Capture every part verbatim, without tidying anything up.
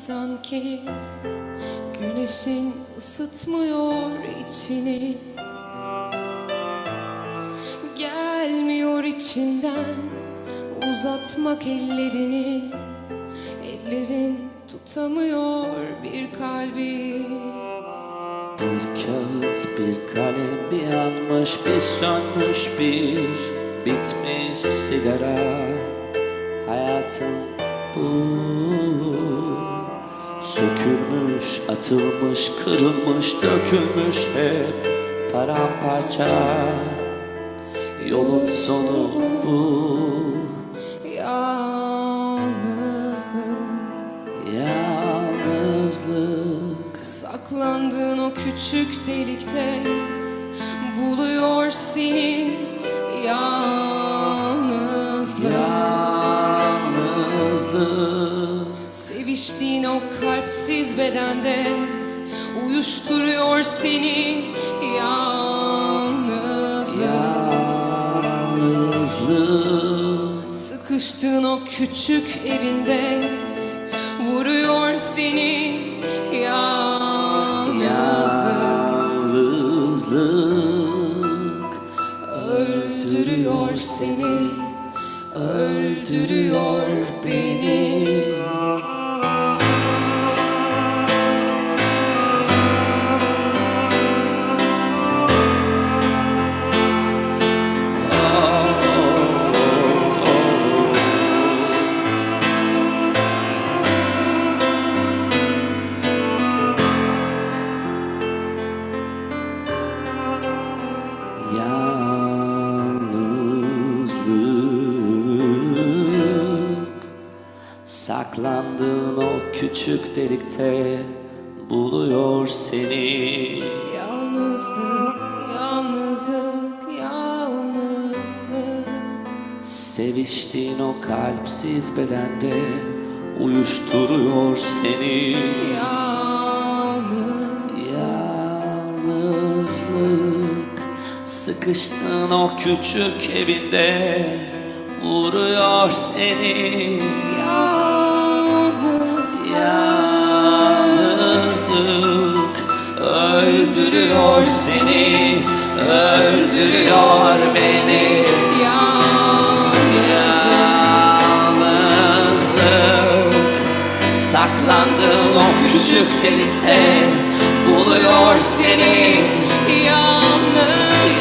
sanki. Güneşin ısıtmıyor içini. Gelmiyor içinden uzatmak ellerini. Ellerin tutamıyor bir kalbi. Bir kağıt, bir kalem, bir yanmış, bir sönmüş, bir bitmiş sigara. Hayatım bu. Sökülmüş, atılmış, kırılmış, dökülmüş hep paramparça. Yolun sonu bu. Yalnızlık, Yalnızlık. saklandığın o küçük delikte buluyor seni. Yalnızlık, Yalnızlık. seviştiğin o kalpsiz bedende uyuşturuyor seni. Yalnızlık, Yalnızlık. sıkıştığın o küçük evinde vuruyor seni. Yalnızlık, Yalnızlık. öldürüyor seni, öldürüyor beni. Yalnızlık. Saklandığın o küçük delikte buluyor seni. Yalnızlık, yalnızlık, yalnızlık, Seviştiğin o kalpsiz bedende uyuşturuyor seni. yalnız, Yalnızlık. Sıkıştığın o küçük evinde vuruyor seni. yalnız, Yalnızlık. Öldürüyor seni, öldürüyor beni. Yalnızlık. Saklandığın o küçük delikte buluyor seni. yalnız,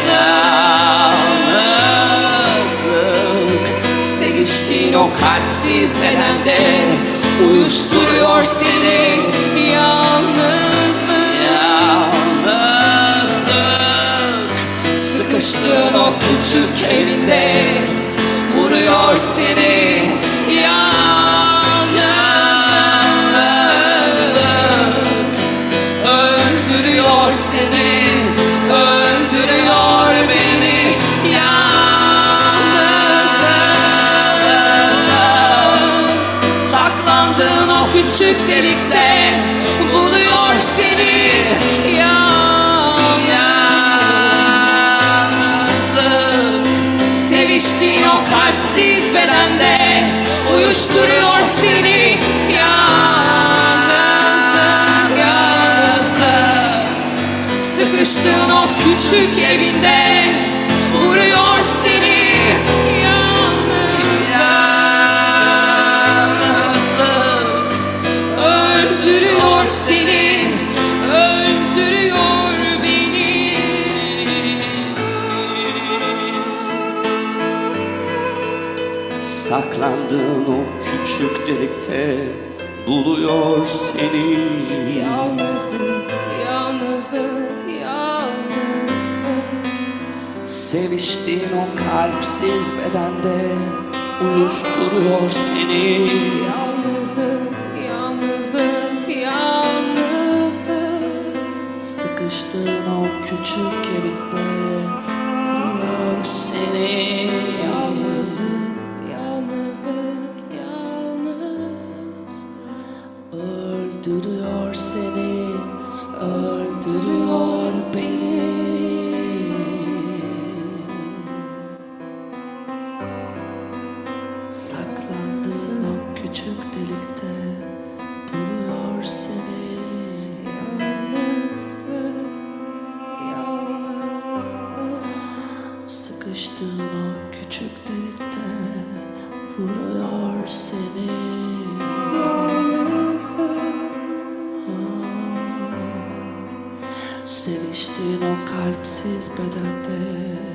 Yalnızlık. Seviştiğin o kalpsiz bedende uyuşturuyor seni. yalnızlık, Yalnızlık. Sıkıştığın o küçük evinde vuruyor seni. Yalnızlık. Öldürüyor seni, öldürüyor beni. Yalnızlık. Saklandığın o küçük delikte buluyor seni. Yalnızlık. Seviştiğin o kalpsiz bedende uyuşturuyor seni. Yalnızlık, yalnızlık. Sıkıştığın o küçük evinde vuruyor seni. Yalnızlık. Öldürüyor seni, öldürüyor beni. Saklandığın o küçük delikte buluyor seni. yalnızlık, yalnızlık, yalnızlık, Seviştiğin o kalpsiz bedende uyuşturuyor seni. yalnızlık, yalnızlık, yalnızlık, Sıkıştığın o küçük evinde uyuyor seni. yalnızlık, yalnızlık, yalnız, Öldürüyor seni, öldürüyor beni. Saklandığın o küçük delikte buluyor Seviştiğin o kalpsiz bedende